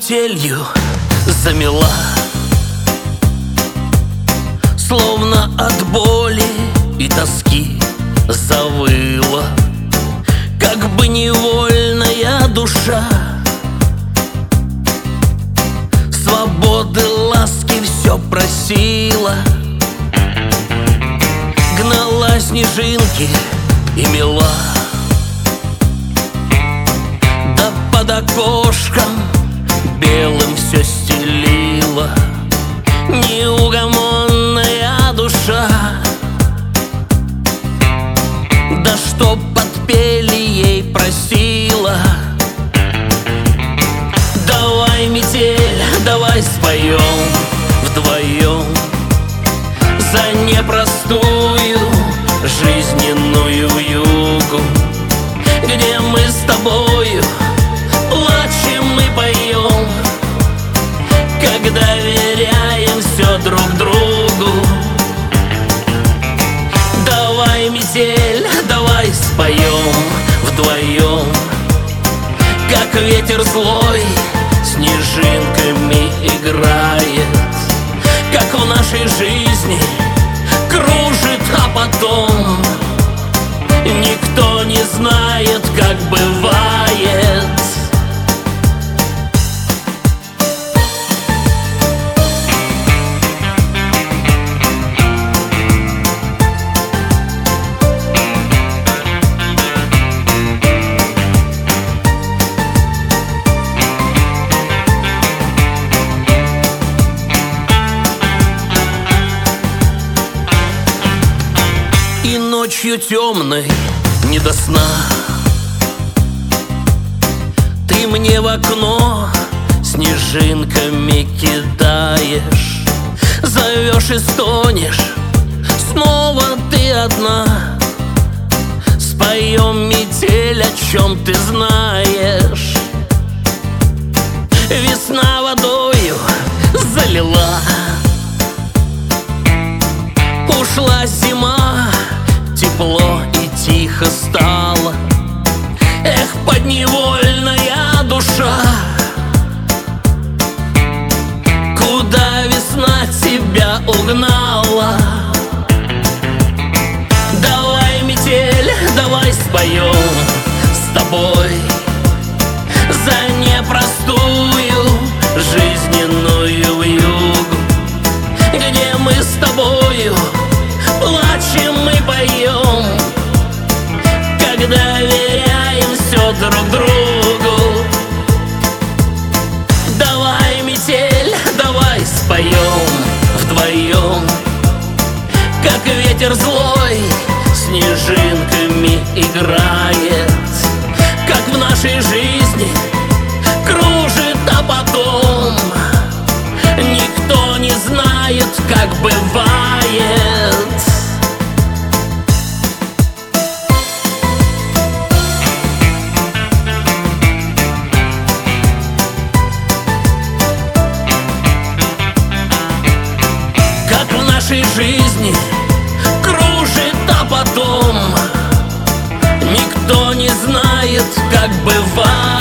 метелью замела, словно от боли и тоски завыла, как бы невольная душа. Свободы, ласки все просила, гнала снежинки и мела. Да под окошком белым все стелила неугомонная душа. Да что подпели ей просила: давай, метель, давай споем вдвоем за непростую жизненную вьюгу, где мы с тобою плачем и поем, когда доверяем все друг другу. Давай, метель, давай споем вдвоем, как ветер злой снежинками играет, как в нашей жизни кружит, а потом никто не знает, как бывает. И ночью темной не до сна ты мне в окно снежинками кидаешь, зовешь и стонешь, снова ты одна. Споем, метель, о чем ты знаешь. Весна водою залила, ушла зима, тепло и тихо стало. Эх, подневольная душа, куда весна тебя угнала? Давай, метель, давай споем с тобой за непростую жизненную вьюгу, где мы с тобою плачем и поем, когда доверяем все друг другу. Давай, метель, давай споем вдвоем, как ветер злой снежинками играет, как в нашей жизни кружит, а потом никто не знает, как бывает. Как в нашей жизни кружит, а потом никто не знает, как бывает.